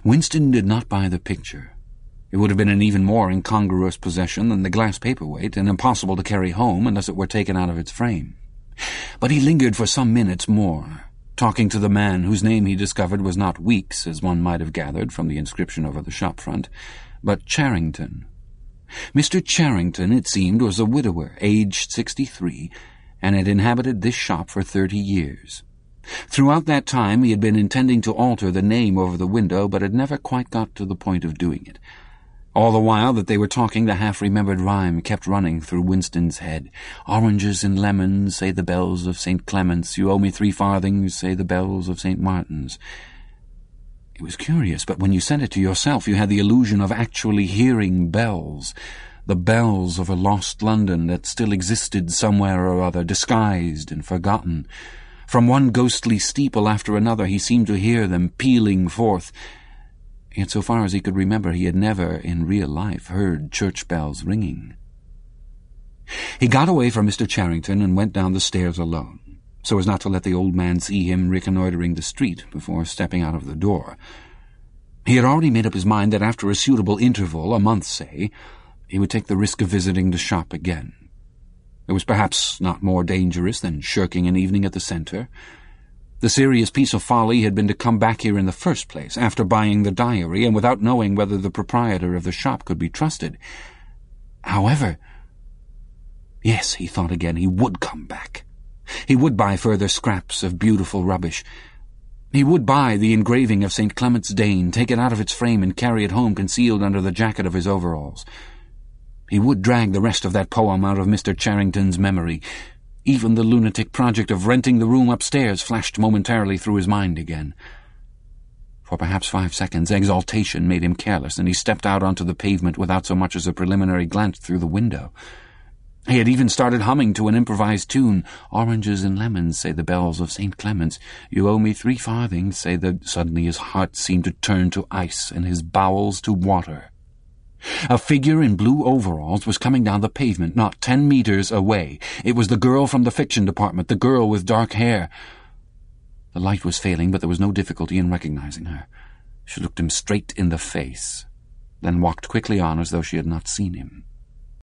Winston did not buy the picture. It would have been an even more incongruous possession than the glass paperweight, and impossible to carry home unless it were taken out of its frame. But he lingered for some minutes more, talking to the man whose name he discovered was not Weeks, as one might have gathered from the inscription over the shop front, but Charrington. Mr. Charrington, it seemed, was a widower, aged 63, and had inhabited this shop for 30 years. Throughout that time he had been intending to alter the name over the window, but had never quite got to the point of doing it. All the while that they were talking, the half-remembered rhyme kept running through Winston's head. Oranges and lemons, say the bells of St. Clement's. You owe me 3 farthings, say the bells of St. Martin's. It was curious, but when you said it to yourself, you had the illusion of actually hearing bells. The bells of a lost London that still existed somewhere or other, disguised and forgotten. From one ghostly steeple after another he seemed to hear them pealing forth. Yet so far as he could remember, he had never, in real life, heard church bells ringing. He got away from Mr. Charrington and went down the stairs alone, so as not to let the old man see him reconnoitering the street before stepping out of the door. He had already made up his mind that after a suitable interval, a month, say, he would take the risk of visiting the shop again. It was perhaps not more dangerous than shirking an evening at the centre. The serious piece of folly had been to come back here in the first place, after buying the diary, and without knowing whether the proprietor of the shop could be trusted. However, yes, he thought again, he would come back. He would buy further scraps of beautiful rubbish. He would buy the engraving of St. Clement's Dane, take it out of its frame and carry it home concealed under the jacket of his overalls. He would drag the rest of that poem out of Mr. Charrington's memory. Even the lunatic project of renting the room upstairs flashed momentarily through his mind again. For perhaps 5 seconds, exaltation made him careless, and he stepped out onto the pavement without so much as a preliminary glance through the window. He had even started humming to an improvised tune. Oranges and lemons, say the bells of St. Clement's. You owe me 3 farthings, say the... Suddenly his heart seemed to turn to ice and his bowels to water. A figure in blue overalls was coming down the pavement, not 10 meters away. It was the girl from the fiction department, the girl with dark hair. The light was failing, but there was no difficulty in recognizing her. She looked him straight in the face, then walked quickly on as though she had not seen him.